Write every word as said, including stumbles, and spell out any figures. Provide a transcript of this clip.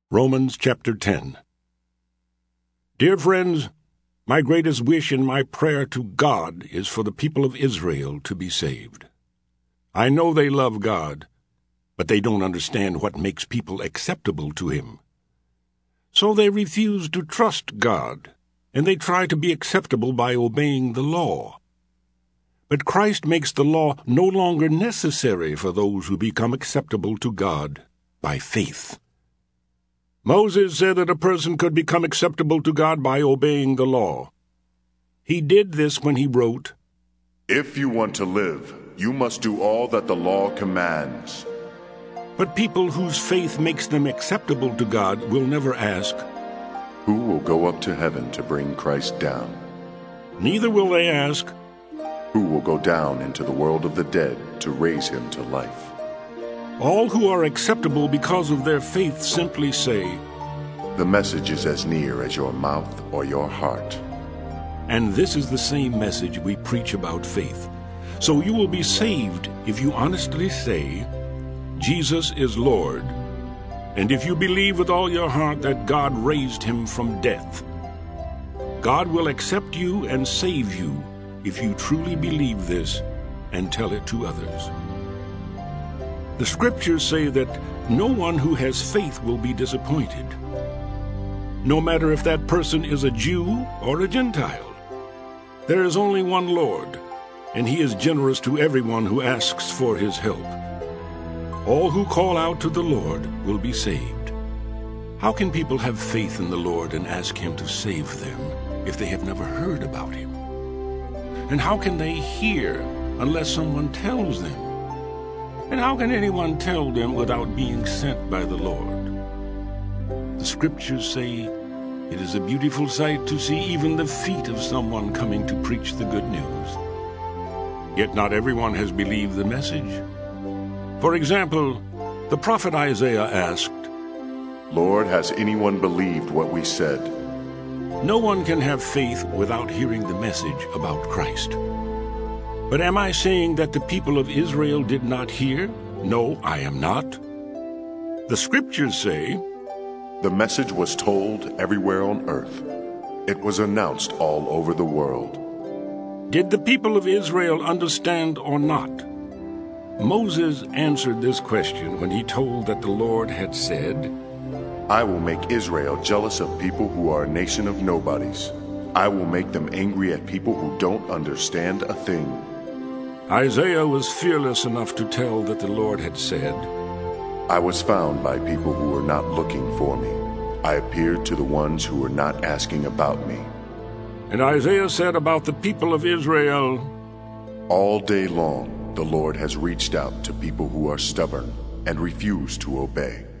Romans chapter ten. Dear friends, my greatest wish and my prayer to God is for the people of Israel to be saved. I know they love God, but they don't understand what makes people acceptable to Him. So they refuse to trust God, and they try to be acceptable by obeying the law. But Christ makes the law no longer necessary for those who become acceptable to God by faith. Moses said that a person could become acceptable to God by obeying the law. He did this when he wrote, "If you want to live, you must do all that the law commands." But people whose faith makes them acceptable to God will never ask, "Who will go up to heaven to bring Christ down?" Neither will they ask, "Who will go down into the world of the dead to raise him to life?" All who are acceptable because of their faith simply say, "The message is as near as your mouth or your heart." And this is the same message we preach about faith. So you will be saved if you honestly say, Jesus is Lord, and if you believe with all your heart that God raised him from death. God will accept you and save you if you truly believe this and tell it to others. The Scriptures say that no one who has faith will be disappointed, no matter if that person is a Jew or a Gentile. There is only one Lord, and He is generous to everyone who asks for His help. All who call out to the Lord will be saved. How can people have faith in the Lord and ask Him to save them if they have never heard about Him? And how can they hear unless someone tells them? And how can anyone tell them without being sent by the Lord? The Scriptures say, it is a beautiful sight to see even the feet of someone coming to preach the good news. Yet not everyone has believed the message. For example, the prophet Isaiah asked, "Lord, has anyone believed what we said?" No one can have faith without hearing the message about Christ. But am I saying that the people of Israel did not hear? No, I am not. The Scriptures say, "The message was told everywhere on earth. It was announced all over the world." Did the people of Israel understand or not? Moses answered this question when he told that the Lord had said, "I will make Israel jealous of people who are a nation of nobodies. I will make them angry at people who don't understand a thing." Isaiah was fearless enough to tell that the Lord had said, "I was found by people who were not looking for me. I appeared to the ones who were not asking about me." And Isaiah said about the people of Israel, "All day long the Lord has reached out to people who are stubborn and refuse to obey."